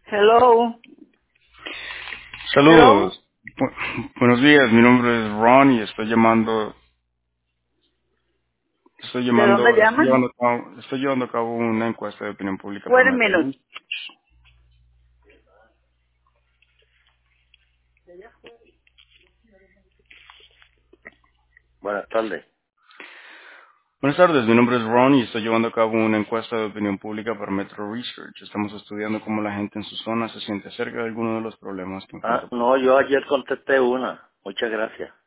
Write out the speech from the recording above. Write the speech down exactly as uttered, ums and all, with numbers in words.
Hello. Hello. Saludos. Bu- buenos días, mi nombre es Ron y estoy llamando, estoy ¿De dónde llamando, estoy llaman? llevando a cabo, estoy llevando a cabo una encuesta de opinión pública Wait para a minute. Metro. Buenas tardes. Buenas tardes, mi nombre es Ron y estoy llevando a cabo una encuesta de opinión pública para Metro Research. Estamos estudiando cómo la gente en su zona se siente acerca de alguno de los problemas que Ah, enfrenta. no, yo ayer contesté una. Muchas gracias.